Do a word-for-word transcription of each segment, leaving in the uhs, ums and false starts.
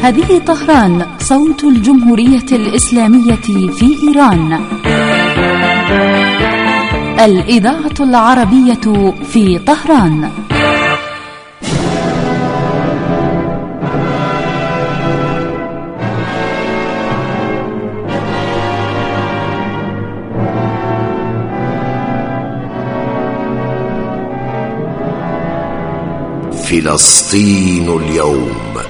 هذه طهران، صوت الجمهورية الإسلامية في إيران. الإذاعة العربية في طهران. فلسطين اليوم.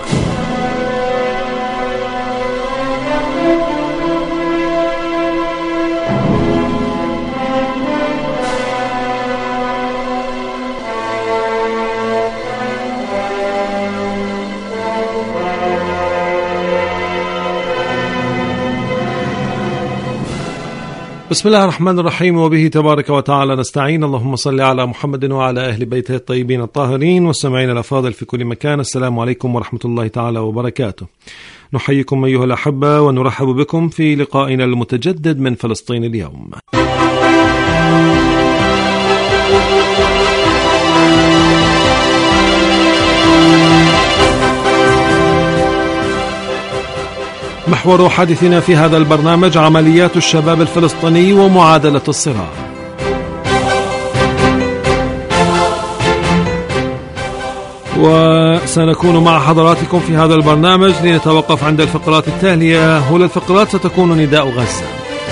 بسم الله الرحمن الرحيم، وبه تبارك وتعالى نستعين. اللهم صل على محمد وعلى أهل بيته الطيبين الطاهرين والسامعين الأفاضل في كل مكان. السلام عليكم ورحمة الله تعالى وبركاته. نحييكم أيها الأحبة ونرحب بكم في لقائنا المتجدد من فلسطين اليوم. محور حديثنا في هذا البرنامج عمليات الشباب الفلسطيني ومعادلة الصراع. وسنكون مع حضراتكم في هذا البرنامج لنتوقف عند الفقرات التالية، وللفقرات ستكون نداء غزة.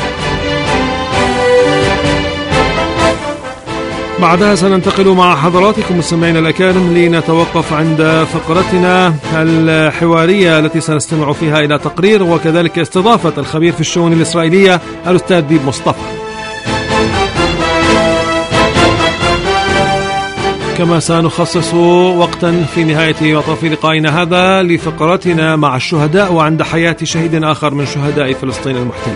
بعدها سننتقل مع حضراتكم مستمعين الأكارم لنتوقف عند فقرتنا الحوارية التي سنستمع فيها إلى تقرير وكذلك استضافة الخبير في الشؤون الإسرائيلية الأستاذ ديب مصطفى. كما سنخصص وقتا في نهاية وطرف لقائنا هذا لفقرتنا مع الشهداء وعند حياة شهيد آخر من شهداء فلسطين المحتلة.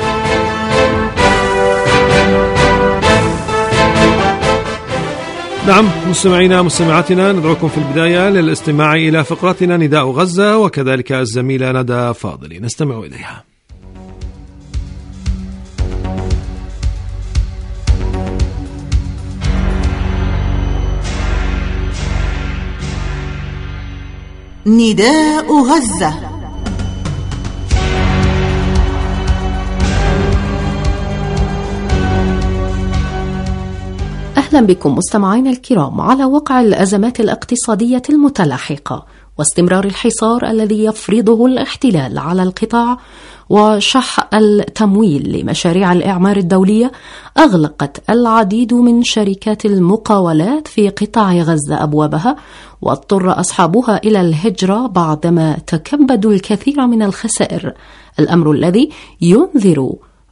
نعم مستمعينا مستمعاتنا، ندعوكم في البداية للاستماع إلى فقرتنا نداء غزة وكذلك الزميلة ندى فاضلي، نستمع إليها. نداء غزة. أهلا بكم مستمعينا الكرام على وقع الأزمات الاقتصادية المتلاحقة واستمرار الحصار الذي يفرضه الاحتلال على القطاع وشح التمويل لمشاريع الإعمار الدولية. أغلقت العديد من شركات المقاولات في قطاع غزة أبوابها، واضطر أصحابها إلى الهجرة بعدما تكبدوا الكثير من الخسائر، الأمر الذي ينذر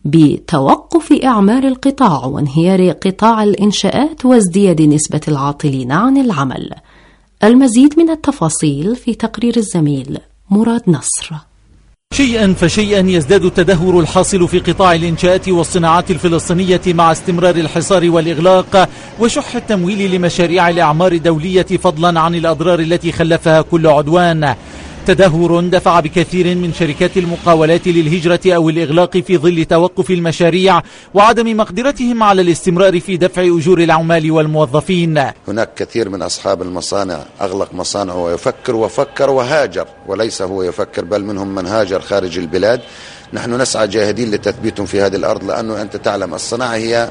بتوقف إعمار القطاع وانهيار قطاع الإنشاءات وازدياد نسبة العاطلين عن العمل. المزيد من التفاصيل في تقرير الزميل مراد نصر. شيئا فشيئا يزداد التدهور الحاصل في قطاع الإنشاءات والصناعات الفلسطينية مع استمرار الحصار والإغلاق وشح التمويل لمشاريع الإعمار الدولية، فضلا عن الأضرار التي خلفها كل عدوان. تدهور دفع بكثير من شركات المقاولات للهجرة أو الإغلاق في ظل توقف المشاريع وعدم مقدرتهم على الاستمرار في دفع أجور العمال والموظفين. هناك كثير من أصحاب المصانع أغلق مصانعه ويفكر وفكر وهاجر، وليس هو يفكر بل منهم من هاجر خارج البلاد. نحن نسعى جاهدين لتثبيتهم في هذه الأرض، لأنه أنت تعلم الصناعة هي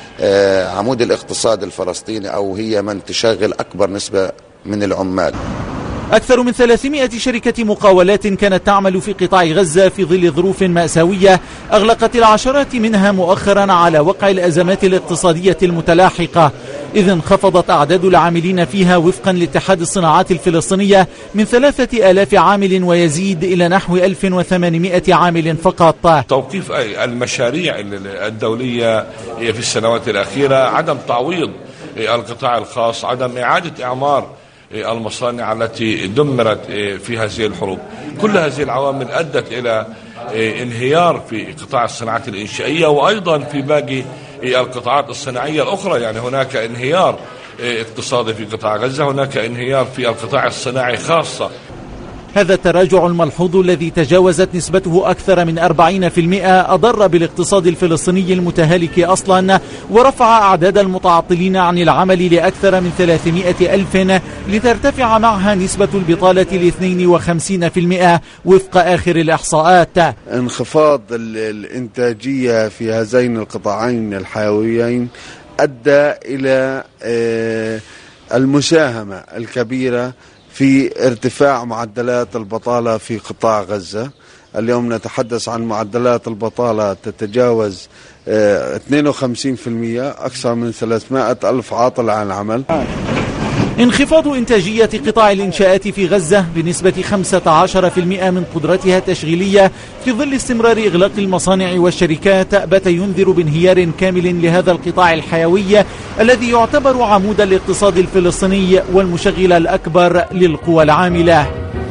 عمود الاقتصاد الفلسطيني، أو هي من تشغل أكبر نسبة من العمال. أكثر من ثلاثمائة شركة مقاولات كانت تعمل في قطاع غزة في ظل ظروف مأساوية أغلقت العشرات منها مؤخرا على وقع الأزمات الاقتصادية المتلاحقة، إذ انخفضت أعداد العاملين فيها وفقا لاتحاد الصناعات الفلسطينية من ثلاثة آلاف عامل ويزيد إلى نحو ألف وثمانمائة عامل فقط. توقيف المشاريع الدولية في السنوات الأخيرة، عدم تعويض القطاع الخاص، عدم إعادة إعمار المصانع التي دمرت في هذه الحروب، كل هذه العوامل أدت إلى انهيار في قطاع الصناعات الإنشائية وأيضا في باقي القطاعات الصناعية الأخرى. يعني هناك انهيار اقتصادي في قطاع غزة، هناك انهيار في القطاع الصناعي خاصة. هذا التراجع الملحوظ الذي تجاوزت نسبته أكثر من أربعين بالمئة أضر بالاقتصاد الفلسطيني المتهالك أصلا، ورفع أعداد المتعطلين عن العمل لأكثر من ثلاثمائة ألف، لترتفع معها نسبة البطالة ل اثنين وخمسين بالمئة وفق آخر الإحصاءات. انخفاض الإنتاجية في هذين القطاعين الحيويين أدى إلى المساهمة الكبيرة في ارتفاع معدلات البطالة في قطاع غزة. اليوم نتحدث عن معدلات البطالة تتجاوز اثنين وخمسين بالمئة، أكثر من ثلاثمائة ألف عاطل عن العمل. انخفاض إنتاجية قطاع الإنشاءات في غزة بنسبة خمسة عشر بالمئة من قدرتها التشغيلية في ظل استمرار إغلاق المصانع والشركات بات ينذر بانهيار كامل لهذا القطاع الحيوي الذي يعتبر عمود الاقتصاد الفلسطيني والمشغل الأكبر للقوى العاملة.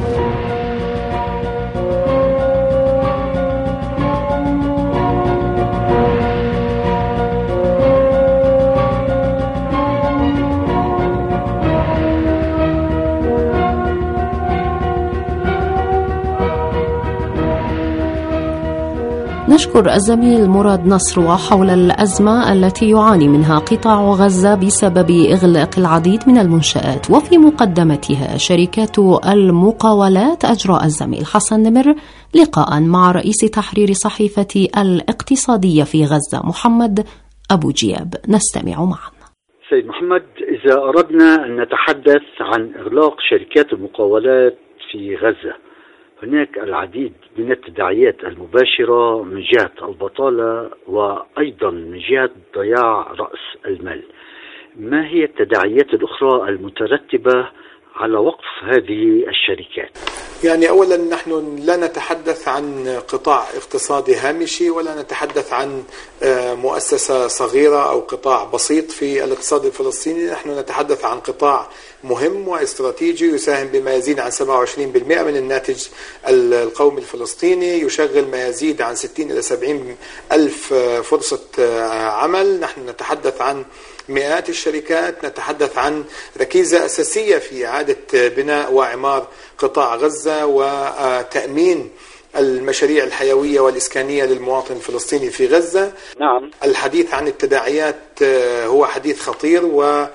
نشكر الزميل مراد نصر. وحول الأزمة التي يعاني منها قطاع غزة بسبب إغلاق العديد من المنشآت وفي مقدمتها شركات المقاولات، أجرى الزميل حسن نمر لقاء مع رئيس تحرير صحيفة الاقتصادية في غزة محمد أبو جياب، نستمع معا. سيد محمد، إذا أردنا أن نتحدث عن إغلاق شركات المقاولات في غزة، هناك العديد من التداعيات المباشرة من جهة البطالة وأيضا من جهة ضياع رأس المال. ما هي التداعيات الأخرى المترتبة على وقف هذه الشركات؟ يعني أولا نحن لا نتحدث عن قطاع اقتصادي هامشي ولا نتحدث عن مؤسسة صغيرة أو قطاع بسيط في الاقتصاد الفلسطيني. نحن نتحدث عن قطاع مهم واستراتيجي يساهم بما يزيد عن سبعة وعشرين بالمئة من الناتج القومي الفلسطيني، يشغل ما يزيد عن ستين إلى سبعين ألف فرصة عمل. نحن نتحدث عن مئات الشركات، نتحدث عن ركيزة أساسية في إعادة بناء وإعمار قطاع غزة وتأمين المشاريع الحيوية والإسكانية للمواطن الفلسطيني في غزة. نعم. الحديث عن التداعيات هو حديث خطير،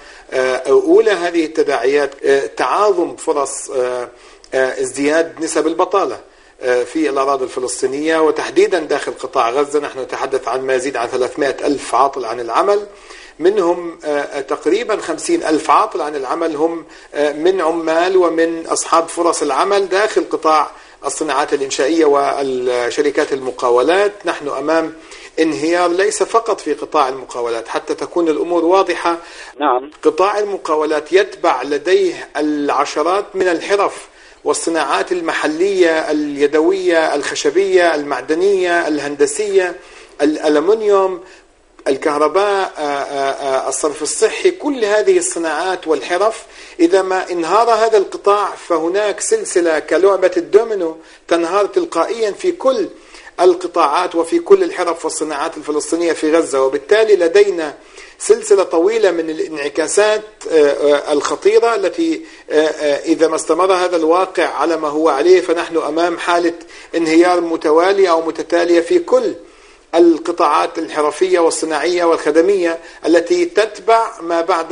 وأولى هذه التداعيات تعاظم فرص ازدياد نسب البطالة في الأراضي الفلسطينية وتحديدا داخل قطاع غزة. نحن نتحدث عن ما يزيد عن ثلاثمائة ألف عاطل عن العمل، منهم تقريبا خمسين ألف عاطل عن العمل هم من عمال ومن أصحاب فرص العمل داخل قطاع الصناعات الإنشائية والشركات المقاولات. نحن أمام انهيار ليس فقط في قطاع المقاولات، حتى تكون الأمور واضحة. نعم. قطاع المقاولات يتبع لديه العشرات من الحرف والصناعات المحلية اليدوية الخشبية المعدنية الهندسية الألمنيوم الكهرباء الصرف الصحي. كل هذه الصناعات والحرف إذا ما انهار هذا القطاع فهناك سلسلة كلعبة الدومينو تنهار تلقائيا في كل القطاعات وفي كل الحرف والصناعات الفلسطينية في غزة، وبالتالي لدينا سلسلة طويلة من الانعكاسات الخطيرة التي إذا ما استمر هذا الواقع على ما هو عليه فنحن أمام حالة انهيار متوالية أو متتالية في كل القطاعات الحرفية والصناعية والخدمية التي تتبع ما بعد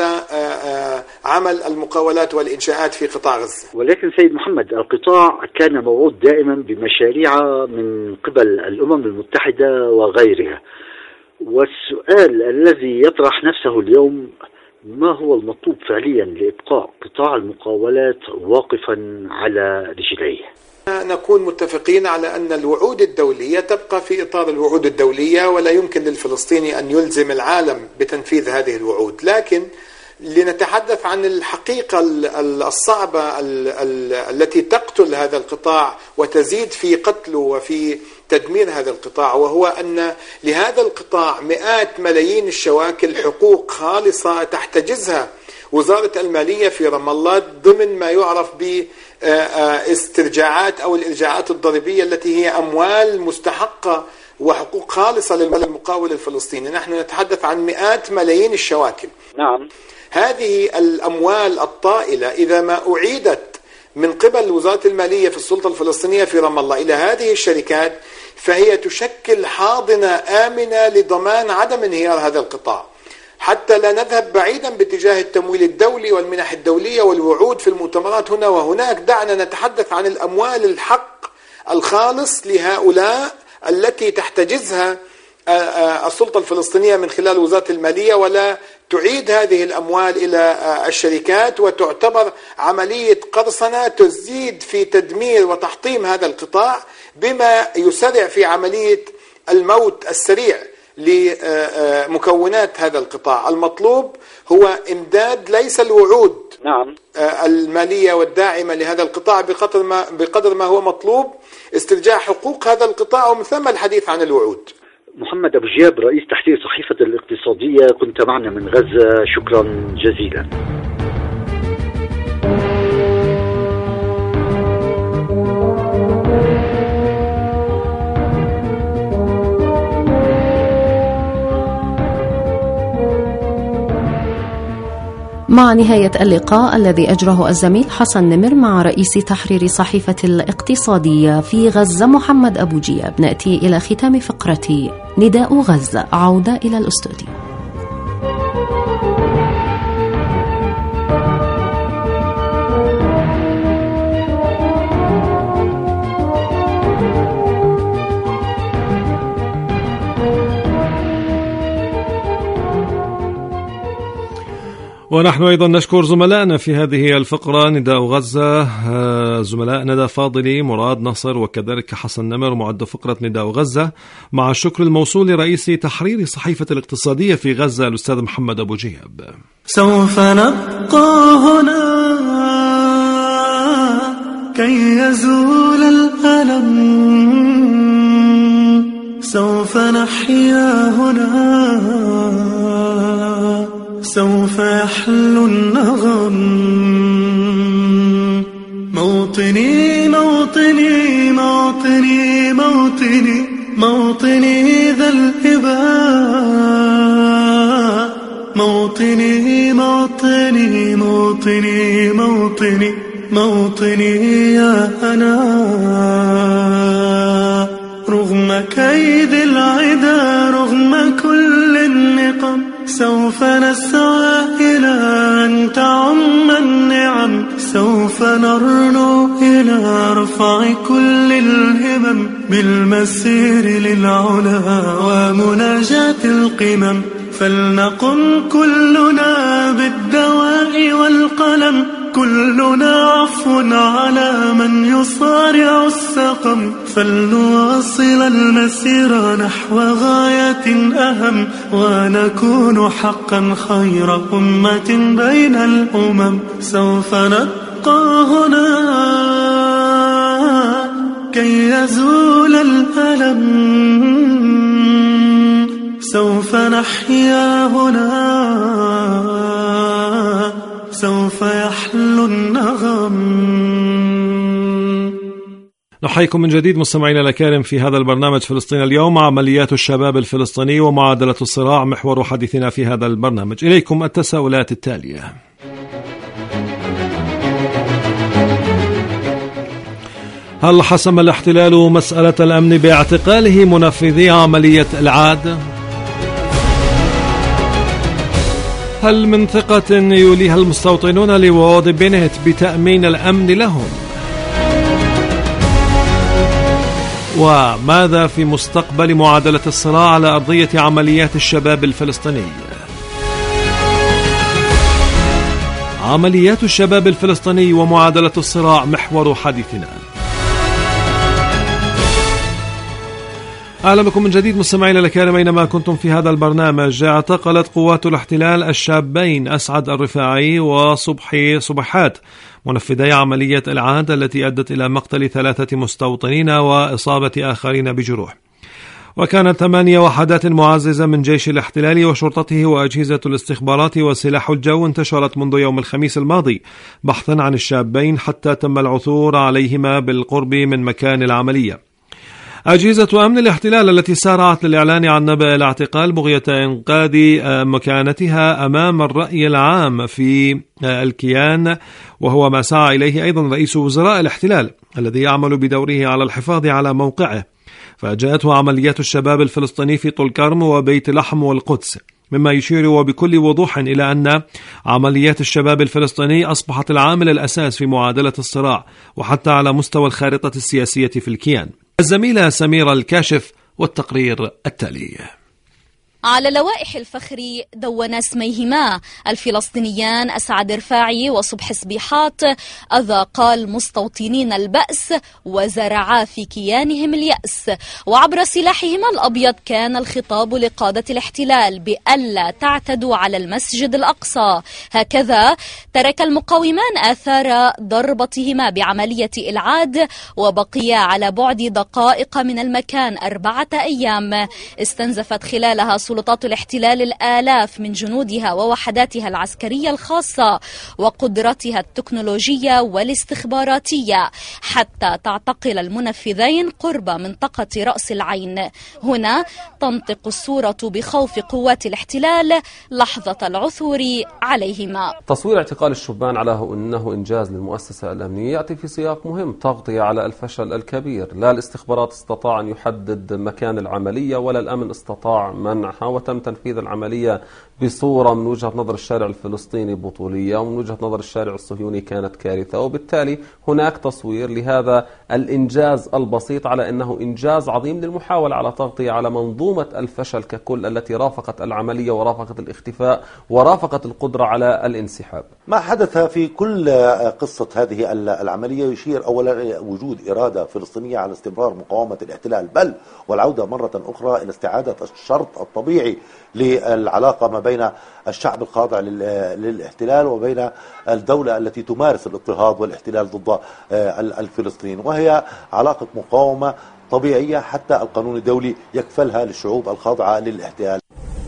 عمل المقاولات والإنشاءات في قطاع غزة. ولكن سيد محمد، القطاع كان موعود دائما بمشاريع من قبل الأمم المتحدة وغيرها، والسؤال الذي يطرح نفسه اليوم ما هو المطلوب فعليا لإبقاء قطاع المقاولات واقفا على رجليه؟ نكون متفقين على أن الوعود الدولية تبقى في إطار الوعود الدولية ولا يمكن للفلسطيني أن يلزم العالم بتنفيذ هذه الوعود، لكن لنتحدث عن الحقيقة الصعبة التي تقتل هذا القطاع وتزيد في قتله وفي تدمير هذا القطاع، وهو أن لهذا القطاع مئات ملايين الشواكل حقوق خالصة تحتجزها وزارة المالية في رام الله ضمن ما يعرف باسترجاعات أو الإرجاعات الضريبية التي هي أموال مستحقة وحقوق خالصة للمقاول الفلسطيني. نحن نتحدث عن مئات ملايين الشواكل. نعم. هذه الأموال الطائلة إذا ما أعيدت من قبل وزارة المالية في السلطة الفلسطينية في رام الله إلى هذه الشركات، فهي تشكل حاضنة آمنة لضمان عدم انهيار هذا القطاع، حتى لا نذهب بعيدا باتجاه التمويل الدولي والمنح الدولية والوعود في المؤتمرات هنا وهناك. دعنا نتحدث عن الأموال الحق الخالص لهؤلاء التي تحتجزها السلطة الفلسطينية من خلال وزارة المالية، ولا تعيد هذه الأموال إلى الشركات وتعتبر عملية قرصنة تزيد في تدمير وتحطيم هذا القطاع، بما يسرع في عملية الموت السريع لمكونات هذا القطاع. المطلوب هو إمداد ليس الوعود نعم المالية والداعمة لهذا القطاع بقدر ما بقدر ما هو مطلوب استرجاع حقوق هذا القطاع، ومن ثم الحديث عن الوعود. محمد أبو جياب، رئيس تحرير صحيفة الاقتصادية، كنت معنا من غزة، شكرا جزيلا. مع نهاية اللقاء الذي أجره الزميل حسن نمر مع رئيس تحرير صحيفة الاقتصادية في غزة محمد أبو جياب، نأتي إلى ختام فقرة نداء غزة. عودة إلى الأستوديو. ونحن أيضا نشكر زملائنا في هذه الفقرة نداء غزة، زملاء ندى فاضلي، مراد نصر، وكذلك حسن نمر معد فقرة نداء غزة، مع الشكر الموصول لرئيس تحرير صحيفة الاقتصادية في غزة الأستاذ محمد أبو جياب. سوف نبقى هنا كي يزول الألم، سوف نحيا هنا، سوف يحلو النغم. موطني موطني موطني موطني موطني ذا الإباء، موطني موطني موطني موطني موطني يا أنا. رغم كيد العدا، رغم كل النقم، سوف نسعى إلى أن تعم النعم، سوف نرنو إلى رفع كل الهمم، بالمسير للعلا ومناجاة القمم. فلنقم كلنا بالدواء والقلم، كلنا عفو على من يصارع السقم. فلنواصل المسير نحو غاية أهم، ونكون حقا خير أمة بين الأمم. سوف نبقى هنا كي يزول الألم، سوف نحيا هنا، سوف يحلو النغم. نحييكم من جديد مستمعينا الأكارم في هذا البرنامج فلسطين اليوم، عمليات الشباب الفلسطيني ومعادلة الصراع محور حديثنا في هذا البرنامج. إليكم التساؤلات التالية: هل حسم الاحتلال مسألة الأمن باعتقاله منفذي عملية العاد؟ هل من ثقة يوليها المستوطنون لوعود بنت بتأمين الأمن لهم؟ وماذا في مستقبل معادلة الصراع على أرضية عمليات الشباب الفلسطيني؟ عمليات الشباب الفلسطيني ومعادلة الصراع محور حديثنا. أهلا بكم من جديد مستمعينا الكرام أينما كنتم في هذا البرنامج. اعتقلت قوات الاحتلال الشابين أسعد الرفاعي وصبحي صبحات منفذي عملية العاد التي أدت إلى مقتل ثلاثة مستوطنين وإصابة آخرين بجروح. وكانت ثمانية وحدات معززة من جيش الاحتلال وشرطته وأجهزة الاستخبارات وسلاح الجو انتشرت منذ يوم الخميس الماضي بحثا عن الشابين حتى تم العثور عليهما بالقرب من مكان العملية. أجهزة أمن الاحتلال التي سارعت للإعلان عن نبأ الاعتقال بغية إنقاذ مكانتها أمام الرأي العام في الكيان، وهو ما سعى إليه أيضا رئيس وزراء الاحتلال الذي يعمل بدوره على الحفاظ على موقعه. فجاءته عمليات الشباب الفلسطيني في طول كرم وبيت لحم والقدس، مما يشير وبكل وضوح إلى أن عمليات الشباب الفلسطيني أصبحت العامل الأساس في معادلة الصراع وحتى على مستوى الخارطة السياسية في الكيان. الزميلة سميرة الكاشف والتقرير التالي. على لوائح الفخر دون اسميهما الفلسطينيان أسعد رفاعي وصبح صبيحات أذاقا المستوطنين البأس وزرعا في كيانهم اليأس، وعبر سلاحهما الأبيض كان الخطاب لقادة الاحتلال بألا تعتدوا على المسجد الأقصى. هكذا ترك المقاومان آثار ضربتهما بعملية إلعاد، وبقيا على بعد دقائق من المكان أربعة أيام استنزفت خلالها سلطات الاحتلال الآلاف من جنودها ووحداتها العسكرية الخاصة وقدراتها التكنولوجية والاستخباراتية حتى تعتقل المنفذين قرب منطقة رأس العين. هنا تنطق الصورة بخوف قوات الاحتلال لحظة العثور عليهما. تصوير اعتقال الشبان على أنه إنجاز للمؤسسة الأمنية يأتي في سياق مهم، تغطية على الفشل الكبير. لا الاستخبارات استطاع أن يحدد مكان العملية ولا الأمن استطاع منعها، وتم تنفيذ العملية بصورة من وجهة نظر الشارع الفلسطيني بطولية، ومن وجهة نظر الشارع الصهيوني كانت كارثة. وبالتالي هناك تصوير لهذا الإنجاز البسيط على أنه إنجاز عظيم للمحاولة على تغطية على منظومة الفشل ككل التي رافقت العملية ورافقت الاختفاء ورافقت القدرة على الانسحاب. ما حدث في كل قصة هذه العملية يشير أولا إلى وجود إرادة فلسطينية على استمرار مقاومة الاحتلال، بل والعودة مرة أخرى إلى استعادة الشرط الطبيعي للعلاقة ما بين الشعب الخاضع للاحتلال وبين الدولة التي تمارس الاضطهاد والاحتلال ضد الفلسطينيين، وهي علاقة مقاومة طبيعية حتى القانون الدولي يكفلها للشعوب الخاضعة للاحتلال.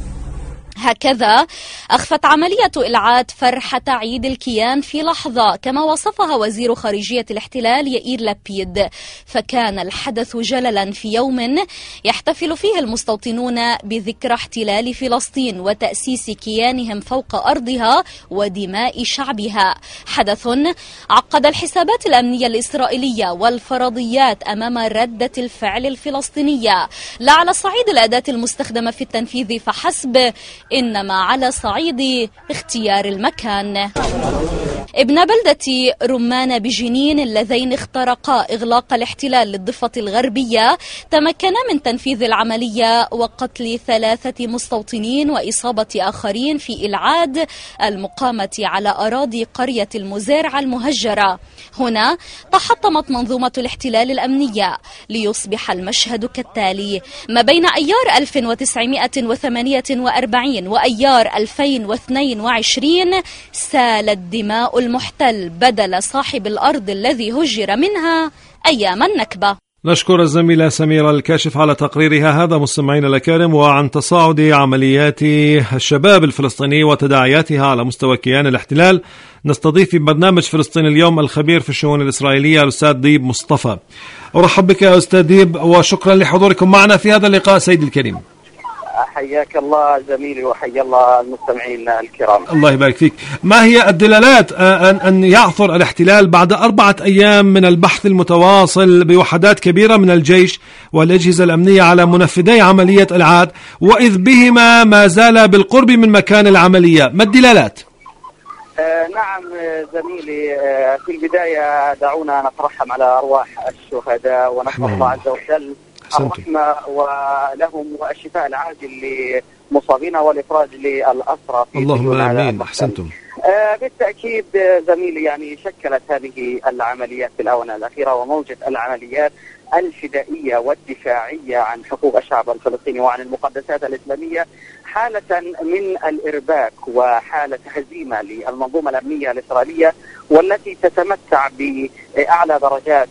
هكذا أخفت عملية إلعاد فرحة عيد الكيان في لحظة كما وصفها وزير خارجية الاحتلال يائير لابيد، فكان الحدث جللا في يوم يحتفل فيه المستوطنون بذكرى احتلال فلسطين وتأسيس كيانهم فوق أرضها ودماء شعبها. حدث عقد الحسابات الأمنية الإسرائيلية والفرضيات أمام ردة الفعل الفلسطينية، لا على صعيد الأداة المستخدمة في التنفيذ فحسب، إنما على صعيد اختيار المكان. ابن بلدة رمان بجنين اللذين اخترقا إغلاق الاحتلال للضفة الغربية تمكنا من تنفيذ العملية وقتل ثلاثة مستوطنين وإصابة آخرين في إلعاد المقامة على أراضي قرية المزارع المهجرة. هنا تحطمت منظومة الاحتلال الأمنية ليصبح المشهد كالتالي: ما بين أيار ألف وتسعمائة وثمانية وأربعين وأيار ألفين واثنين وعشرين سالت دماء المحتل بدل صاحب الأرض الذي هجر منها أيام النكبة. نشكر الزميلة سميرة الكاشف على تقريرها هذا. مستمعينا الكرام، وعن تصاعد عمليات الشباب الفلسطيني وتداعياتها على مستوى كيان الاحتلال نستضيف في برنامج فلسطين اليوم الخبير في الشؤون الإسرائيلية الأستاذ ديب مصطفى. أرحب بك يا أستاذ ديب وشكرا لحضوركم معنا في هذا اللقاء سيدي الكريم. حياك الله زميلي وحيا الله المستمعين الكرام. الله يبارك فيك. ما هي الدلالات أن يعثر الاحتلال بعد أربعة أيام من البحث المتواصل بوحدات كبيرة من الجيش والأجهزة الأمنية على منفذي عملية إلعاد، وإذ بهما ما زال بالقرب من مكان العملية؟ ما الدلالات؟ آه نعم زميلي، آه في البداية دعونا نترحم على أرواح الشهداء ونسأل الله عز وجل الرحمة ولهم والشفاء العاجل للمصابين والإفراج للأسرى. اللهم آمين. أحسنتم. آه بالتأكيد زميلي، يعني شكلت هذه العمليات في الآونة الأخيرة وموجة العمليات الفدائية والدفاعية عن حقوق الشعب الفلسطيني وعن المقدسات الإسلامية حالة من الإرباك وحالة هزيمة للمنظومة الأمنية الإسرائيلية، والتي تتمتع بأعلى درجات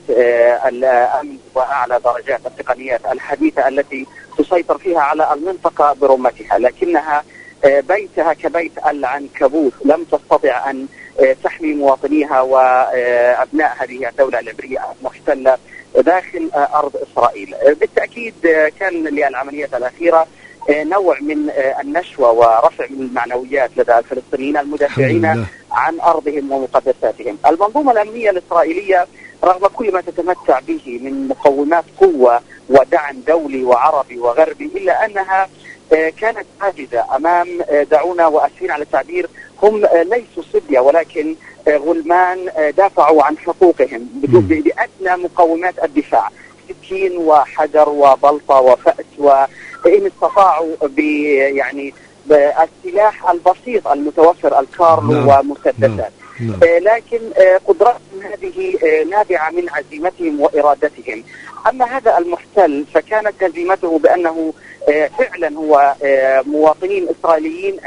الأمن وأعلى درجات التقنيات الحديثة التي تسيطر فيها على المنطقة برمتها، لكنها بيتها كبيت العنكبوت، لم تستطع أن تحمي مواطنيها وأبناء هذه الدولة العبرية المحتلة داخل أرض إسرائيل. بالتأكيد كان للعملية الأخيرة نوع من النشوة ورفع من المعنويات لدى الفلسطينيين المدافعين عن أرضهم ومقدساتهم. المنظومة الأمنية الإسرائيلية رغم كل ما تتمتع به من مقومات قوة ودعم دولي وعربي وغربي، إلا أنها كانت عاجزة أمام، دعونا وأسفين على التعبير، هم ليسوا صبية ولكن غلمان دافعوا عن حقوقهم بأدنى مقومات الدفاع، سكين وحجر وبلطة وفأس، وإن استطاعوا ب يعني بالسلاح البسيط المتوفر الكارلو نعم. ومسدسات نعم. لكن قدرتهم هذه نابعة من عزيمتهم وإرادتهم. أما هذا المحتل فكانت هزيمته بأنه فعلا هو مواطنين إسرائيليين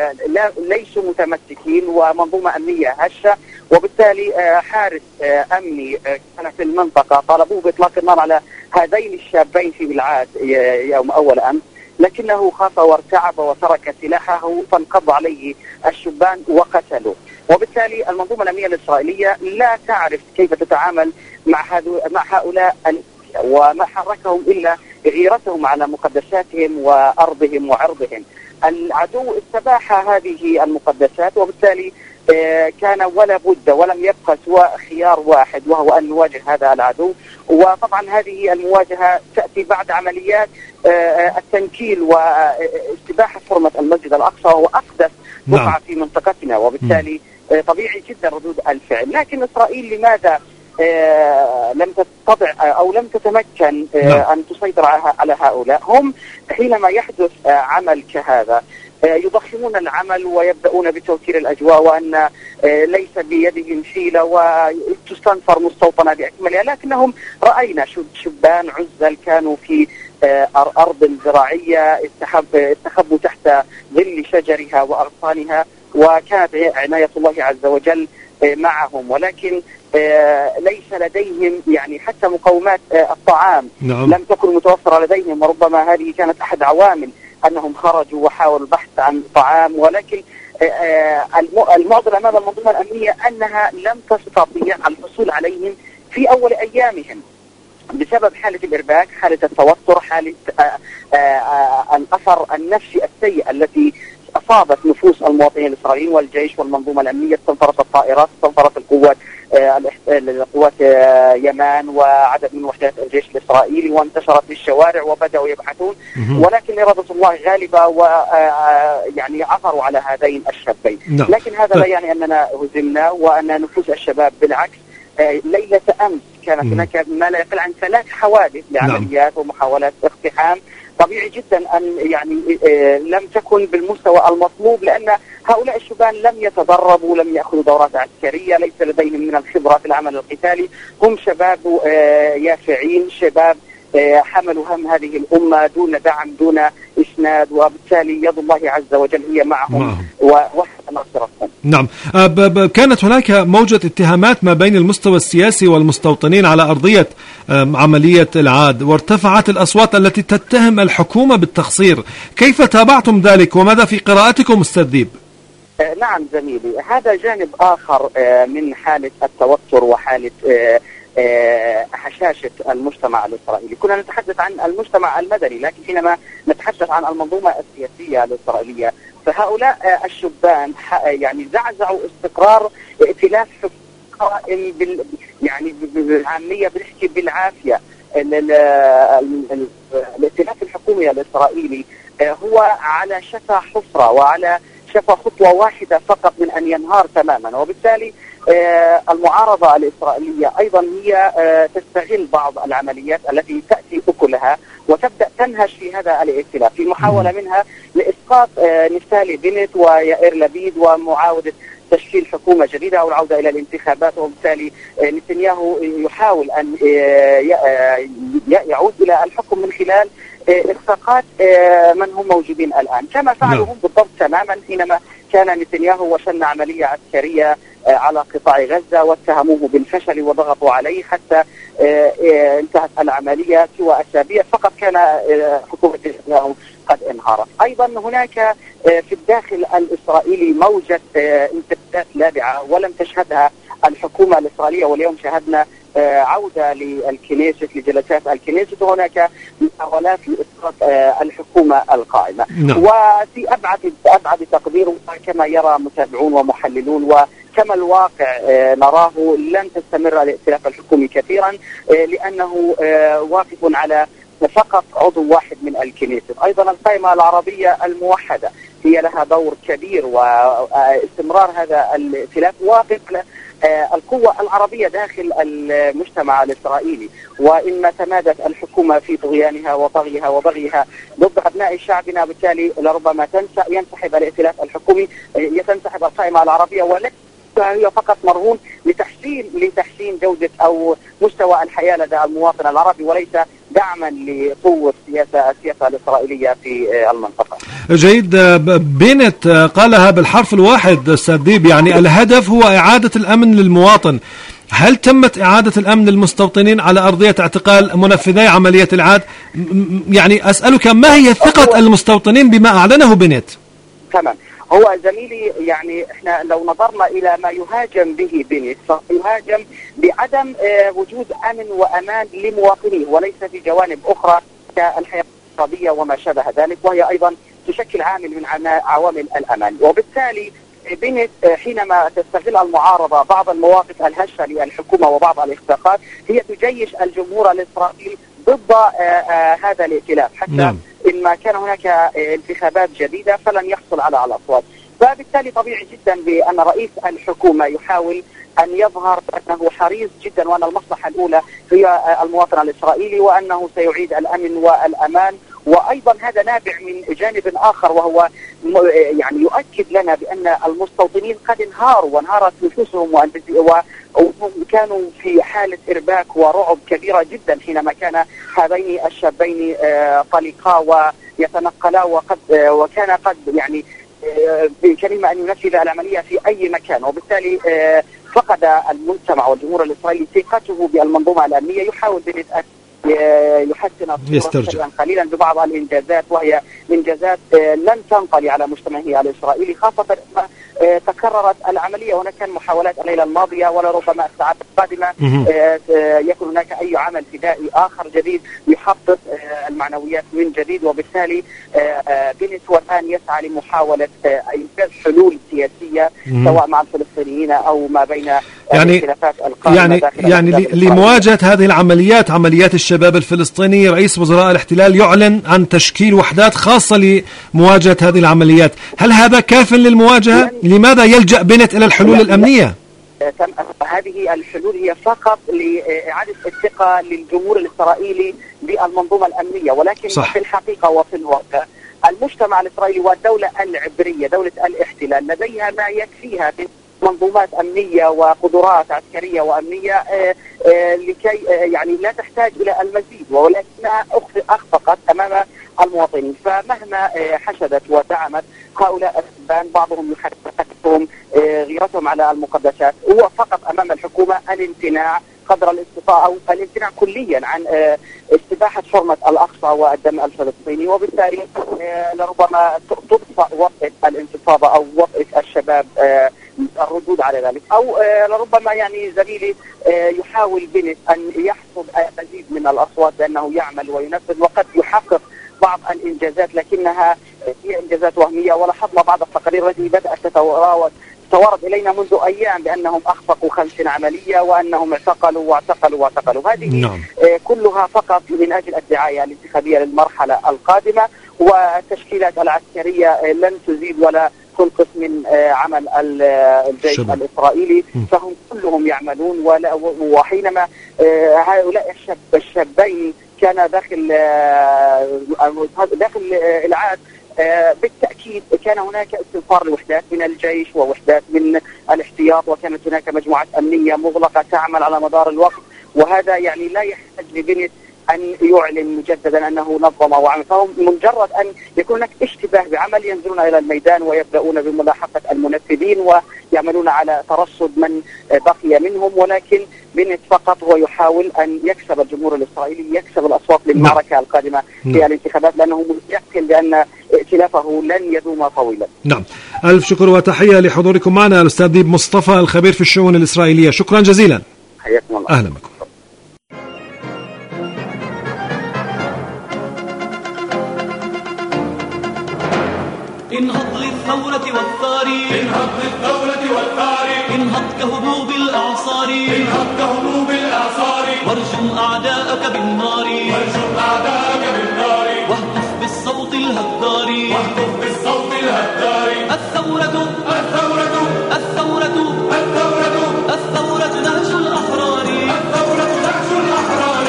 ليسوا متمسكين ومنظومة أمنية هشة، وبالتالي حارس أمني كان في المنطقة طالبوه بإطلاق النار على هذين الشابين في العاد يوم أول أمس، لكنه خاف وارتعب وترك سلاحه فانقض عليه الشبان وقتلوه. وبالتالي المنظومة الأمنية الإسرائيلية لا تعرف كيف تتعامل مع مع هؤلاء وما حركهم إلا غيرتهم على مقدساتهم وأرضهم وعرضهم. العدو استباح هذه المقدسات، وبالتالي كان ولا بد ولم يبقى سوى خيار واحد وهو أن نواجه هذا العدو. وطبعا هذه المواجهة تأتي بعد عمليات التنكيل واستباحة حرمة المسجد الأقصى وهو أقدس بقعة في منطقتنا، وبالتالي طبيعي جدا ردود الفعل. لكن إسرائيل لماذا آه لم تستطع أو لم تتمكن آه أن تسيطر على هؤلاء؟ هم حينما يحدث آه عمل كهذا آه يضخمون العمل ويبدأون بتوتير الأجواء، وأن آه ليس بيدهم حيلة وتستنفر مستوطنة بأكملها. لكنهم رأينا شبان عزل كانوا في آه أرض زراعية استخبوا تحت ظل شجرها وأغصانها، وكانت عناية الله عز وجل معهم، ولكن ليس لديهم يعني حتى مقومات الطعام نعم. لم تكن متوفرة لديهم، وربما هذه كانت أحد عوامل أنهم خرجوا وحاولوا البحث عن طعام. ولكن المعضلة أمام المنظومة الأمنية أنها لم تستطيع الحصول عليهم في أول أيامهم بسبب حالة الإرباك، حالة التوتر، حالة الأثر النفسي السيء التي أصابت نفوس المواطنين الإسرائيليين والجيش والمنظومة الأمنية. استنفرت الطائرات، استنفرت القوات القوات يمان وعدد من وحدات الجيش الإسرائيلي، وانتشرت في الشوارع وبدأوا يبحثون، ولكن إرادة الله غالبة ويعني عثروا على هذين الشابين. لكن هذا لا يعني أننا هزمنا وأن نفوس الشباب، بالعكس ليلة أمس كانت هناك ما لا يقل عن ثلاث حوادث لعمليات ومحاولات اقتحام. طبيعي جدا أن يعني لم تكن بالمستوى المطلوب، لأن هؤلاء الشبان لم يتدربوا، لم يأخذوا دورات عسكرية، ليس لديهم من الخبرة في العمل القتالي. هم شباب يافعين، شباب حملوا هم هذه الأمة دون دعم دون إسناد، وبالتالي يد الله عز وجل هي معهم ووحد نصرتهم. نعم. كانت هناك موجة اتهامات ما بين المستوى السياسي والمستوطنين على أرضية عملية العاد، وارتفعت الأصوات التي تتهم الحكومة بالتقصير. كيف تابعتم ذلك وماذا في قراءتكم أستاذ ديب؟ نعم زميلي، هذا جانب آخر من حالة التوتر وحالة هشاشة المجتمع الإسرائيلي. كنا نتحدث عن المجتمع المدني، لكن حينما نتحدث عن المنظومة السياسية الإسرائيلية فهؤلاء الشبان يعني زعزعوا استقرار ائتلاف قائم بال يعني بالعامية بنحكي بالعافية. الائتلاف الحكومي الإسرائيلي هو على شفا حفرة وعلى شفا خطوة واحدة فقط من أن ينهار تماما، وبالتالي المعارضة الإسرائيلية أيضا هي تستغل بعض العمليات التي تأتي أكلها وتبدأ تنهش في هذا الائتلاف في محاولة منها لإسقاط نفتالي بنت ويائير لبيد ومعاودة تشكيل حكومة جديدة أو العودة إلى الانتخابات. وبالتالي نتنياهو يحاول أن يعود إلى الحكم من خلال إخفاقات من هم موجودين الآن، كما فعلوا هم بالضبط تماما حينما كان نتنياهو وشن عملية عسكرية على قطاع غزة واتهموه بالفشل وضغطوا عليه حتى انتهت العملية سوى أسابيع. فقط كان حكومة نتنياهو قد انهارت. أيضا هناك في الداخل الإسرائيلي موجة انتقادات لاذعة ولم تشهدها الحكومة الإسرائيلية، واليوم شاهدنا عودة للكنيست لجلسات الكنيست، وهناك محاولات لإسقاط الحكومة القائمة. نعم. وفي أبعد أبعد تقدير كما يرى متابعون ومحللون وكما الواقع نراه لن تستمر الائتلاف الحكومي كثيرا، لأنه واقف على فقط عضو واحد من الكنيست. أيضا القائمة العربية الموحدة هي لها دور كبير، واستمرار هذا الائتلاف واقف القوة العربية داخل المجتمع الإسرائيلي. وإن تمادت الحكومة في طغيانها وطغيها وبغيها ضد أبناء شعبنا، بالتالي لربما تنسى ينسحب الائتلاف الحكومي، يتنسحب القائمة العربية، ولكن هي فقط مرهون لتحسين لتحسين جودة أو مستوى الحياة لدى المواطن العربي، وليس دعما لقوة السياسة السياسة الإسرائيلية في المنطقة. جيد. بينت قالها بالحرف الواحد أستاذ ديب، يعني الهدف هو إعادة الأمن للمواطن. هل تمت إعادة الأمن للمستوطنين على أرضية اعتقال منفذي عملية العاد؟ يعني أسألك ما هي ثقة المستوطنين بما أعلنه بينت؟ تمام. هو زميلي، يعني احنا لو نظرنا الى ما يهاجم به بنت فيهاجم بعدم اه وجود امن وامان لمواطنيه، وليس في جوانب اخرى كالحياه الاقتصاديه وما شابه ذلك، وهي ايضا تشكل عامل من عوامل الامان. وبالتالي بنت حينما تستغل المعارضه بعض المواقف الهشه للحكومه وبعض الاخفاقات، هي تجيش الجمهور الاسرائيلي ضد اه اه هذا الائتلاف، حتى نعم. إن ما كان هناك انتخابات جديدة فلن يحصل على الأصوات. فبالتالي طبيعي جدا بأن رئيس الحكومة يحاول أن يظهر أنه حريص جدا وأن المصلحة الأولى هي المواطن الإسرائيلي، وأنه سيعيد الأمن والأمان. وأيضا هذا نابع من جانب آخر، وهو يعني يؤكد لنا بأن المستوطنين قد انهاروا وانهارت نفوسهم وكانوا في حالة إرباك ورعب كبيرة جدا حينما كان هذين الشابين طليقا ويتنقلا، وقد وكان قد يعني بكلمة أن ينفذ العملية في أي مكان. وبالتالي فقد المجتمع والجمهور الإسرائيلي ثقته بالمنظومة الأمنية. يحاول بنت يحسن الصورة قليلا ببعض الإنجازات، وهي إنجازات لن تنطلي على مجتمعه الإسرائيلي، خاصة ما تكررت العملية. هناك كان محاولات الليلة الماضية ولربما الساعات القادمة يكون هناك أي عمل فدائي آخر جديد يحقق المعنويات من جديد. وبالتالي بنت والآن يسعى لمحاولة إنجاز حلول سياسية سواء مع الفلسطينيين أو ما بين يعني الخلافات القائمة يعني يعني لمواجهة هذه العمليات، عمليات الشباب الفلسطيني، رئيس وزراء الاحتلال يعلن عن تشكيل وحدات خاصة لمواجهة هذه العمليات. هل هذا كاف للمواجهة؟ لماذا يلجأ بنت إلى الحلول الأمنية؟ هذه الحلول هي فقط لإعادة الثقة للجمهور الإسرائيلي بالمنظومة الأمنية، ولكن صح. في الحقيقة وفي الواقع المجتمع الإسرائيلي والدولة العبرية دولة الاحتلال لديها ما يكفيها من منظومات أمنية وقدرات عسكرية وأمنية آآ آآ لكي يعني لا تحتاج إلى المزيد، ولكنها أخفقت أمام المواطنين. فمهما حشدت ودعمت هؤلاء الشبان، بعضهم يحركهم غيرتهم على المقدسات، هو فقط أمام الحكومة الامتناع قدر الاستطاعة أو الامتناع كليا عن استباحة حرمة الأقصى والدم الفلسطيني. وبالتالي لربما تطفأ وطئة الانتفاضة أو وطئة الشباب الردود على ذلك، أو لربما يعني زميلي يحاول بنت أن يحصد مزيد من الأصوات لأنه يعمل وينفذ وقد يحقق بعض الإنجازات، لكنها هي إنجازات وهمية. ولاحظنا بعض التقارير التي بدأت تتوارد تورد إلينا منذ أيام بأنهم أخفقوا خمسين عملية وأنهم اعتقلوا واعتقلوا واعتقلوا. هذه نعم. كلها فقط من أجل الدعاية الانتخابية للمرحلة القادمة، والتشكيلات العسكرية لن تزيد ولا تنقص من عمل الجيش شبه. الإسرائيلي، فهم كلهم يعملون. وحينما هؤلاء الشاب الشابين كان داخل داخل العاد بالتأكيد كان هناك استنفار لوحدات من الجيش ووحدات من الاحتياط، وكانت هناك مجموعات أمنية مغلقة تعمل على مدار الوقت. وهذا يعني لا يحتاج لبنت أن يعلن مجددا أنه نظم وعمل، فهم مجرد أن يكون هناك اشتباه بعمل ينزلون إلى الميدان ويبدأون بملاحقة المنفذين ويعملون على ترصد من بقي منهم، ولكن بنت فقط هو يحاول أن يكسب الجمهور الإسرائيلي، يكسب الأصوات للمعركة القادمة في الانتخابات، لأنه يقتل بأن ائتلافه لن يدوم طويلا. نعم، ألف شكر وتحية لحضوركم معنا الأستاذ ديب مصطفى الخبير في الشؤون الإسرائيلية، شكرا جزيلا. حياكم الله. أهلا بكم. انهض للثورة والثار، انهض للثورة والثار، انهض كهبوب الأعصار، انهض كهبوب الأعصار، وارجم أعداءك بالنار، وارجم أعداءك بالنار، واهتف بالصوت الهدار، واهتف بالصوت الهدار. الثورة الثورة الثورة الثورة الثورة نهج الأحرار، الثورة نهج الأحرار.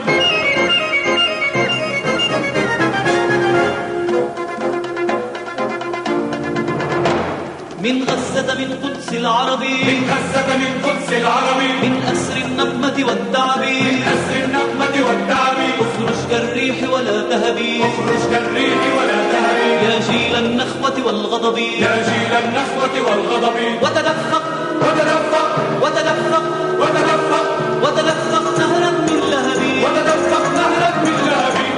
من غزة من قدس العربي، من غزة من قدس العربي، من أسر النقمة والتعب، من أسر النقمة والتعب، اخرج كالريح ولا تهبي، اخرج كالريح ولا تهبي، يا جيل النخوة والغضب، يا جيل النخوة والغضب، وتدفق وتدفق وتدفق وتدفق وتدفق نهرا من لهبي، وتدفق نهرا من لهبي.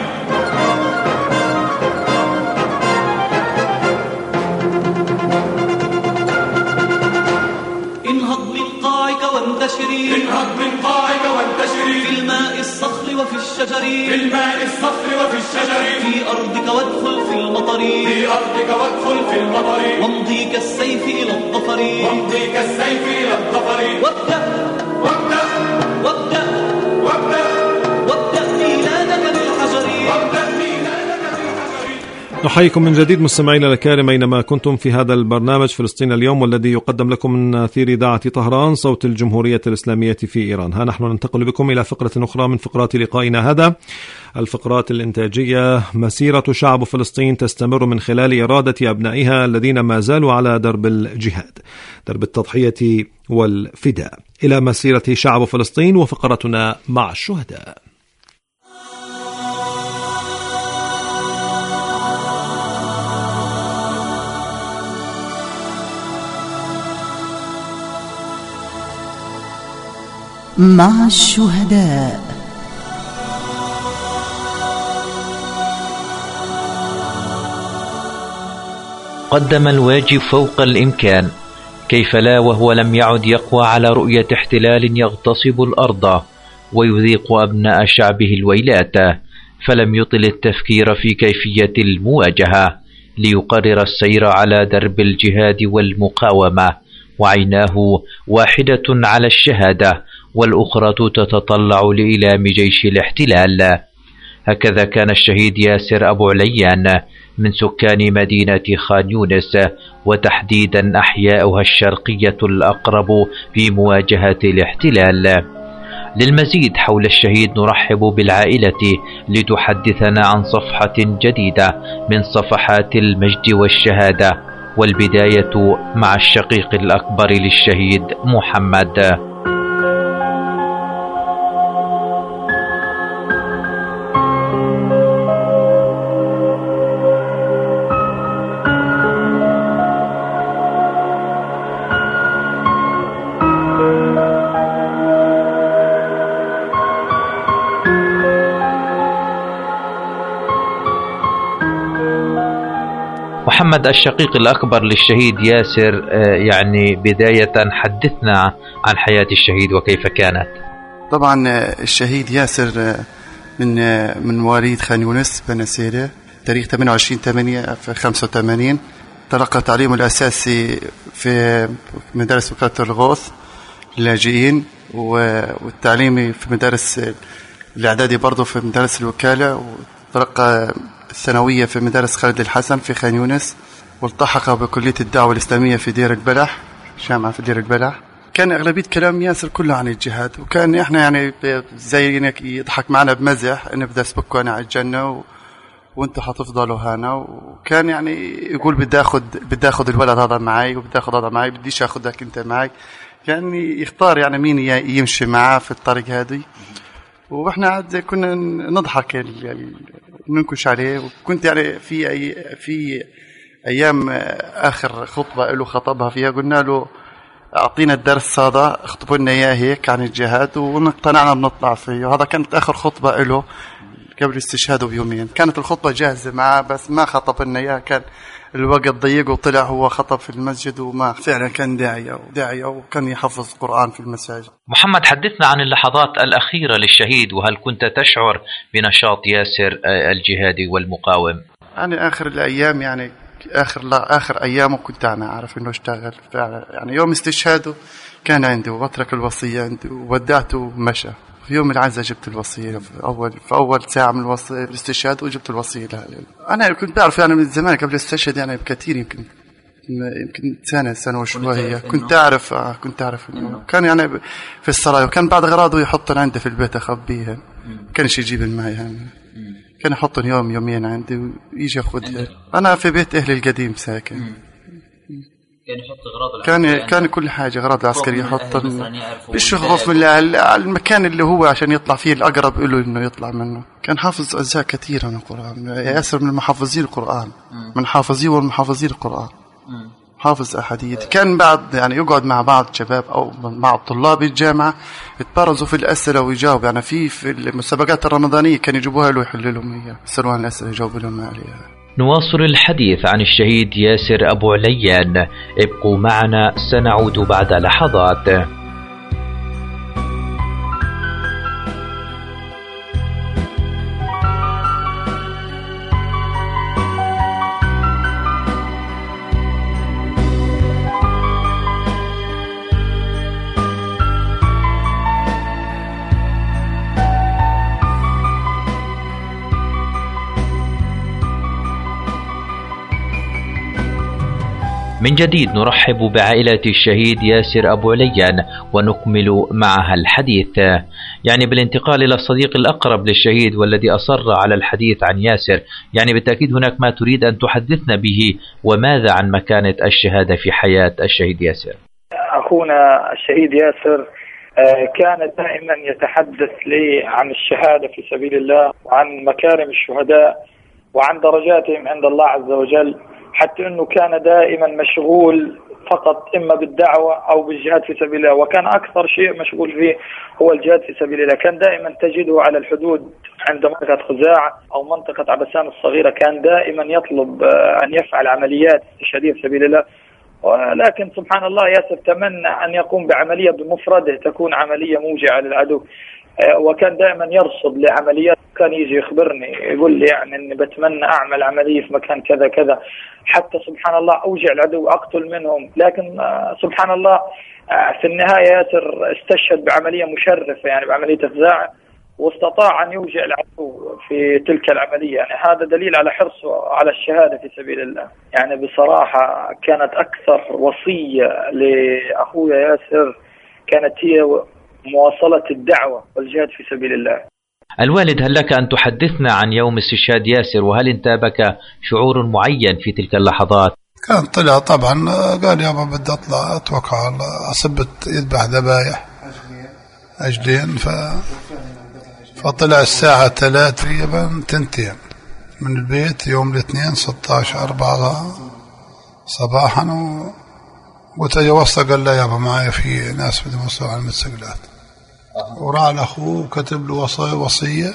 انهض من قاعك وانتشري، انهض من قاعك وانتشري، في الماء الصخر وفي الشجر، في الماء الصخر وفي الشجر، في أرضك وادخل في المطر، في أرضك وادخل في المطر، وامضي كالسيف إلى الظفر، وامضي كالسيف إلى الظفر، وابدأ وابدأ وابدأ وابدأ وابدأ ميلادك بالحجر، وابدأ ميلادك بالحجر. نحييكم من جديد مستمعينا الكرام أينما كنتم في هذا البرنامج فلسطين اليوم، والذي يقدم لكم من أثير إذاعة طهران صوت الجمهورية الإسلامية في إيران. ها نحن ننتقل بكم إلى فقرة أخرى من فقرات لقائنا هذا، الفقرات الإنتاجية. مسيرة شعب فلسطين تستمر من خلال إرادة أبنائها الذين ما زالوا على درب الجهاد، درب التضحية والفداء. إلى مسيرة شعب فلسطين وفقرتنا مع الشهداء. مع الشهداء. قدم الواجب فوق الإمكان، كيف لا وهو لم يعد يقوى على رؤية احتلال يغتصب الأرض ويذيق أبناء شعبه الويلات، فلم يطل التفكير في كيفية المواجهة ليقرر السير على درب الجهاد والمقاومة، وعيناه واحدة على الشهادة والأخرى تتطلع لإيلام جيش الاحتلال. هكذا كان الشهيد ياسر أبو عليان من سكان مدينة خان يونس، وتحديدا أحياؤها الشرقية الأقرب في مواجهة الاحتلال. للمزيد حول الشهيد نرحب بالعائلة لتحدثنا عن صفحة جديدة من صفحات المجد والشهادة، والبداية مع الشقيق الأكبر للشهيد محمد. محمد الشقيق الأكبر للشهيد ياسر، يعني بداية حدثنا عن حياة الشهيد وكيف كانت. طبعا الشهيد ياسر من من مواليد خان يونس بن سيرة، تاريخ ثمانية وعشرين ثمانية خمسة وثمانين. تلقى تعليمه الأساسي في مدارس وكالة الغوث للاجئين، والتعليمي في مدارس الإعدادي برضه في مدارس الوكالة، وتلقى الثانوية في مدارس خالد الحسن في خان يونس، والتحق بكلية الدعوة الإسلامية في دير البلح، جامعة في دير البلح. كان أغلبية كلام ياسر كله عن الجهاد، وكان إحنا يعني زي يضحك معنا بمزح إنه بدي أسبقكم أنا على الجنة و... وأنتوا حتفضلوا هنا. وكان يعني يقول بدي أخذ بدي أخذ الولد هذا معي، وبدي أخذ هذا معي، بديش أخذك أنت معي، يعني يختار يعني مين يمشي معاه في الطريق هذه. واحنا عاد كنا نضحك يعني ننكش عليه. وكنت يعني في أي في ايام اخر خطبه له خطبها فيها قلنا له اعطينا الدرس هذا اخطبوا لنا اياه هيك عن الجهاد ونقتنعنا بنطلع فيه. وهذا كانت اخر خطبه له قبل استشهاده بيومين. كانت الخطبه جاهزه معه بس ما خطب لنا اياها، كان الوقت ضيق وطلع هو خطب في المسجد وما فعلا كان داعية وداعية وكان يحفظ قرآن في المساجد. محمد، حدثنا عن اللحظات الأخيرة للشهيد، وهل كنت تشعر بنشاط ياسر الجهادي والمقاوم؟ أنا آخر الأيام يعني آخر لا آخر أيامه كنت أنا أعرف إنه اشتغل فعلا. يعني يوم استشهاده كان عندي واترك الوصية عندي وودعته ومشى. في يوم العزة جبت الوصية في أول في أول ساعة من الوصية الاستشهاد وجبت الوصية لها. أنا كنت بعرف يعني من زمان قبل الاستشهاد يعني بكثير يمكن يمكن سنة سنة وشوية كنت أعرف آه كنت أعرف إنه كان يعني في السرايا. وكان بعد غراضه يحطن عندي في البيت أخبيها، كانش يجيبن معي يعني. كان يحطن يوم يومين عندي ويجي ياخذها. أنا في بيت أهلي القديم ساكن. كان يحط أغراض كان يعني كان كل حاجة أغراض العسكرية يحط مش خوف من المكان اللي هو عشان يطلع فيه الأقرب له إنه يطلع منه. كان حافظ أجزاء كثيرة من القرآن. ياسر من محافظي القرآن، من حافظي والمحافظي القرآن، حافظ أحاديث. كان بعد يعني يقعد مع بعض شباب أو مع طلاب الجامعة يتبارزوا في الأسئلة ويجاوب. يعني في في المسابقات الرمضانية كان يجيبوها له يحل لهم إياها، يسألوها الأسئلة يجاوب لهم عليها. نواصل الحديث عن الشهيد ياسر أبو عليان. ابقوا معنا، سنعود بعد لحظات. من جديد نرحب بعائلة الشهيد ياسر أبو عليان ونكمل معها الحديث. يعني بالانتقال إلى الصديق الأقرب للشهيد والذي أصر على الحديث عن ياسر، يعني بالتأكيد هناك ما تريد أن تحدثنا به، وماذا عن مكانة الشهادة في حياة الشهيد ياسر؟ أخونا الشهيد ياسر كان دائما يتحدث لي عن الشهادة في سبيل الله وعن مكارم الشهداء وعن درجاتهم عند الله عز وجل، حتى أنه كان دائما مشغول فقط إما بالدعوة أو بالجهاد في سبيل الله. وكان أكثر شيء مشغول فيه هو الجهاد في سبيل الله. كان دائما تجده على الحدود عند منطقة خزاعة أو منطقة عبسان الصغيرة، كان دائما يطلب أن يفعل عمليات استشهادية في سبيل الله. ولكن سبحان الله ياسر تمنى أن يقوم بعملية بمفرده تكون عملية موجعة للعدو، وكان دائما يرصد لعمليات. كان يجي يخبرني يقول لي يعني اني بتمنى اعمل عمليه في مكان كذا كذا، حتى سبحان الله اوجع العدو اقتل منهم. لكن سبحان الله في النهايه ياسر استشهد بعمليه مشرفه، يعني بعمليه خزاعه، واستطاع ان يوجع العدو في تلك العمليه. يعني هذا دليل على حرصه على الشهاده في سبيل الله. يعني بصراحه كانت اكثر وصيه لاخويا ياسر كانت هي مواصله الدعوه والجهاد في سبيل الله. الوالد، هل لك أن تحدثنا عن يوم استشهاد ياسر، وهل انتابك شعور معين في تلك اللحظات؟ كان طلع طبعا قال يابا بدي أطلع أتوقع أصبت يذبح ذبايح أجلين، ف... فطلع الساعة ثلاث تقريبا تنتين من البيت يوم الاثنين ستة عشر أربعة صباحا، وتجاوزت قال لا يابا معي في ناس بدهم يوصلوا على المتسجلات، وراح لأخوه وكتب له وصية وصية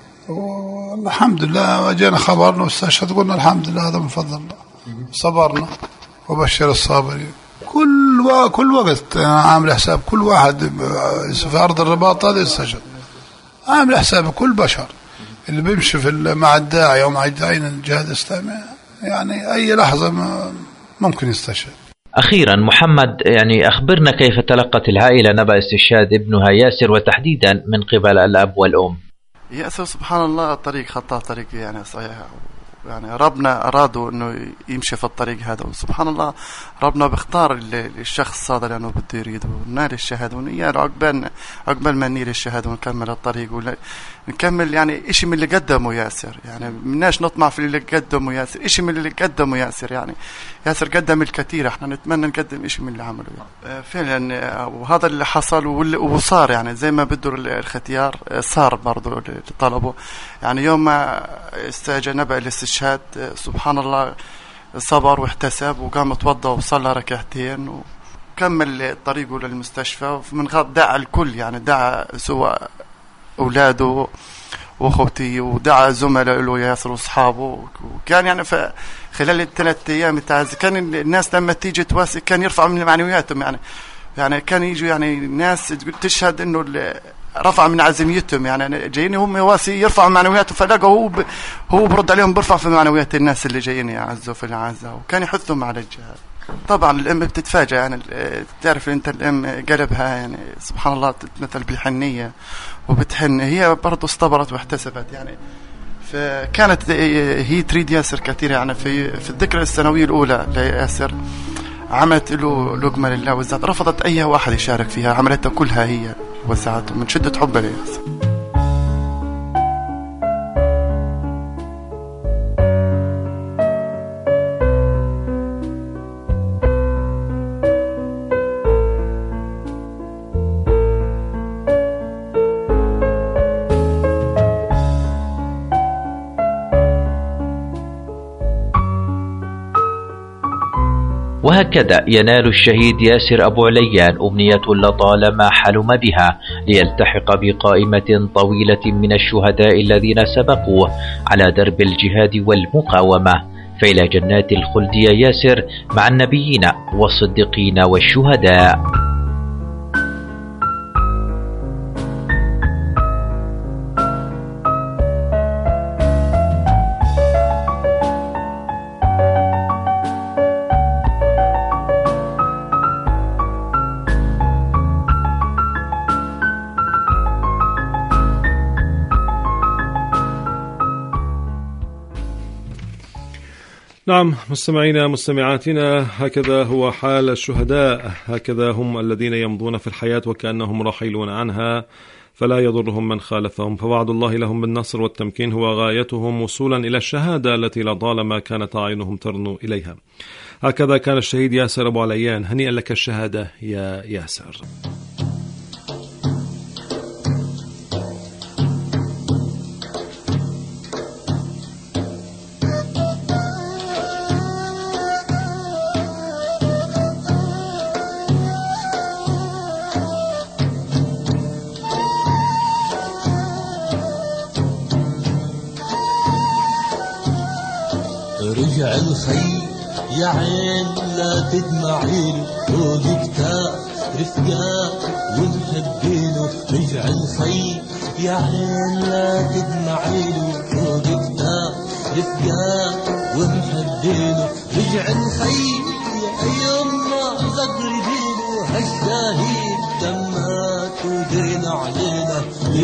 والحمد لله. وجينا خبرنا واستشهد، قلنا الحمد لله هذا من فضل الله، صبرنا وبشر الصابرين. كل و... كل وقت عامل حساب كل واحد في أرض الرباط هذا يستشهد، عامل حساب كل بشر اللي بيمشي في مع الداعي ومع الداعين الجهاد الإسلامي، يعني أي لحظة ممكن يستشهد. أخيرا محمد، يعني أخبرنا كيف تلقت العائلة نبأ استشهاد ابنها ياسر، وتحديدا من قبل الأب والأم؟ ياسر سبحان الله الطريق خطاه طريق يعني صحيح، يعني ربنا أرادوا إنه يمشي في الطريق هذا، وسبحان الله ربنا بيختار الشخص هذا لأنه بده يريد ونال الشهادة، ونيال عقبال عقبال ما نيل الشهادة ونكمل الطريق ونكمل يعني إشي من اللي قدمه ياسر. يعني مناش نطمع في اللي قدمه ياسر، إشي من اللي قدمه ياسر. يعني ياسر قدم الكثير، احنا نتمنى نقدم إشي من اللي عمله يعني. فعلا وهذا اللي حصل وصار يعني زي ما بده الختيار صار برضو اللي طلبه. يعني يوم ما استجى نبأ الاستشهاد سبحان الله صبر واحتسب وقام توضى وصلى ركعتين وكمل طريقه للمستشفى. من غير دعا الكل، يعني دعا سواء أولاده وأخوتي ودعا زملاء له ياسر وأصحابه. وكان يعني خلال الثلاث أيام كان الناس لما تيجي تواسي كان يرفع من معنوياتهم. يعني يعني كان يجوا يعني ناس تشهد إنه رفع من عزميتهم، يعني جايين هم يواسي يرفعوا معنوياتهم، فلقوا هو ب... هو برد عليهم برفع في معنويات الناس اللي جايين يعزوا في العزة، وكان يحثهم على الجهاد. طبعا الأم بتتفاجأ، يعني تعرف أنت الأم قلبها يعني سبحان الله تتمثل بالحنية وبتحن، هي برضو استبرت واحتسبت. يعني فكانت هي تريد ياسر كثير. يعني في في الذكرى السنوية الأولى لياسر عملت له لقمة لله وزعت، رفضت أي واحد يشارك فيها، عملتها كلها هي وزعته من شدة حبها لياسر. وهكذا ينال الشهيد ياسر أبو عليان أمنية لطالما حلم بها، ليلتحق بقائمة طويلة من الشهداء الذين سبقوه على درب الجهاد والمقاومة، فإلى جنات الخلد يا ياسر مع النبيين والصديقين والشهداء. نعم مستمعينا مستمعاتنا، هكذا هو حال الشهداء، هكذا هم الذين يمضون في الحياة وكأنهم راحلون عنها، فلا يضرهم من خالفهم، فوعد الله لهم بالنصر والتمكين هو غايتهم وصولا إلى الشهادة التي لطالما كانت أعينهم ترنو إليها. هكذا كان الشهيد ياسر أبو عليان. هنيئا لك الشهادة يا ياسر. رجع الخي يا عين لا تدمعين، فوق كتاب رفقات ومحبينه. رجع الخي يا عين لا تدمعين، فوق كتاب رفقات ومحبينه. رجع الخي يا يما زغردينه، هالشهيد دمات ودين علينا.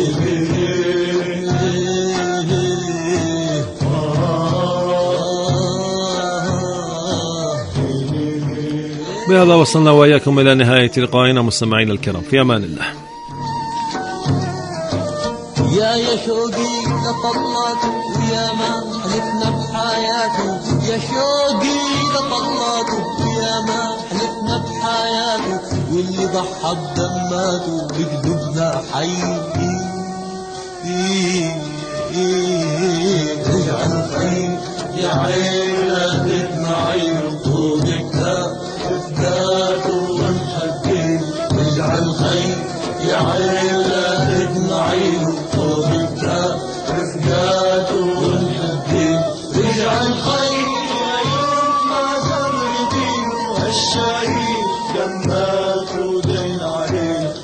بهذا وصلنا وإياكم إلى نهاية لقائنا مستمعينا الكرام، في أمان الله. يا يا شوقي لطلات ويا ما حلفنا بحياته، يا شوقي لطلات ويا ما حلفنا بحياته، واللي ضحى بدماته بقلوبنا حي. رجع الخير يا عين لا تدمعين، طول كتاب رجع الخير يا عين لا تدمعين، فوق الكتاب رفقاته والمحبين. رجع الخير يا يما زغردين، هالشهيد دمات ودين علينا.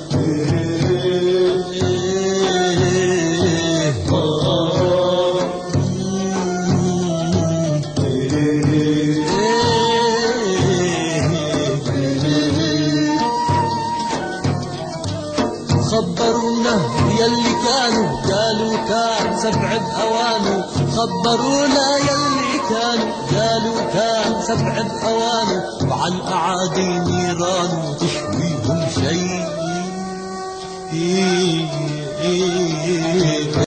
خبرونا يلي كانوا قالوا كان سبع بأوانه، خبرونا يلي كانوا قالوا كان سبع بأوانه وعلى الأعادي نيران وتشويهم شيء